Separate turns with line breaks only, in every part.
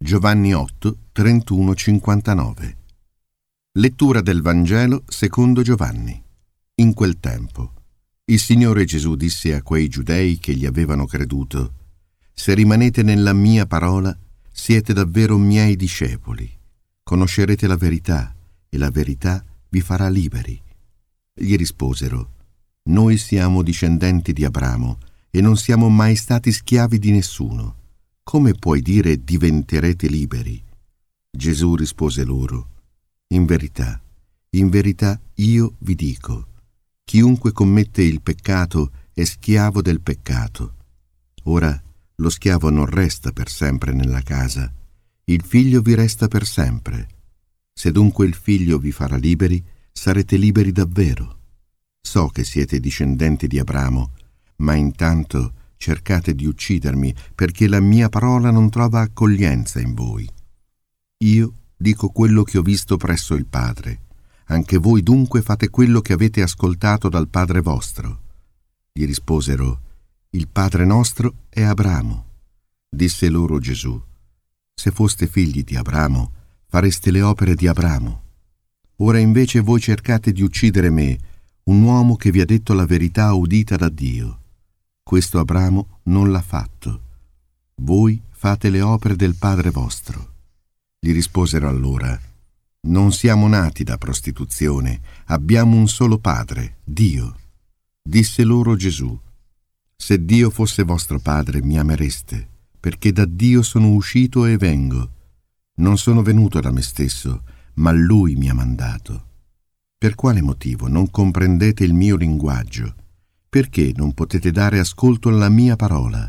Giovanni 8, 31-59. Lettura del Vangelo secondo Giovanni. In quel tempo, il Signore Gesù disse a quei giudei che gli avevano creduto: «Se rimanete nella mia parola, siete davvero miei discepoli. Conoscerete la verità, e la verità vi farà liberi». Gli risposero: «Noi siamo discendenti di Abramo e non siamo mai stati schiavi di nessuno. Come puoi dire diventerete liberi?» Gesù rispose loro: in verità io vi dico, chiunque commette il peccato è schiavo del peccato. Ora lo schiavo non resta per sempre nella casa, il figlio vi resta per sempre. Se dunque il figlio vi farà liberi, sarete liberi davvero. So che siete discendenti di Abramo, ma intanto cercate di uccidermi perché la mia parola non trova accoglienza in voi. Io dico quello che ho visto presso il Padre. Anche voi dunque fate quello che avete ascoltato dal padre vostro. Gli risposero: il padre nostro è Abramo. Disse loro Gesù: se foste figli di Abramo, fareste le opere di Abramo. Ora invece voi cercate di uccidere me, un uomo che vi ha detto la verità udita da Dio. Questo Abramo non l'ha fatto. Voi fate le opere del padre vostro. Gli risposero allora: non siamo nati da prostituzione, abbiamo un solo padre, Dio. Disse loro Gesù: se Dio fosse vostro padre mi amereste, perché da Dio sono uscito e vengo. Non sono venuto da me stesso, ma Lui mi ha mandato. Per quale motivo non comprendete il mio linguaggio? Perché non potete dare ascolto alla mia parola?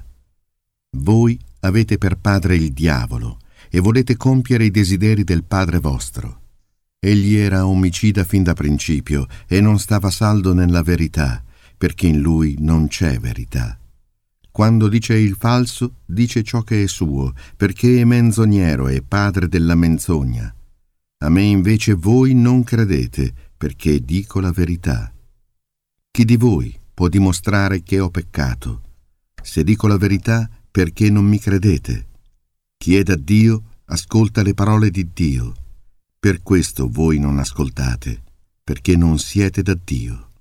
Voi avete per padre il diavolo e volete compiere i desideri del padre vostro. Egli era omicida fin da principio e non stava saldo nella verità, perché in lui non c'è verità. Quando dice il falso, dice ciò che è suo, perché è menzognero e padre della menzogna. A me invece voi non credete, perché dico la verità. Chi di voi può dimostrare che ho peccato? Se dico la verità, perché non mi credete? Chi è da Dio ascolta le parole di Dio. Per questo voi non ascoltate, perché non siete da Dio.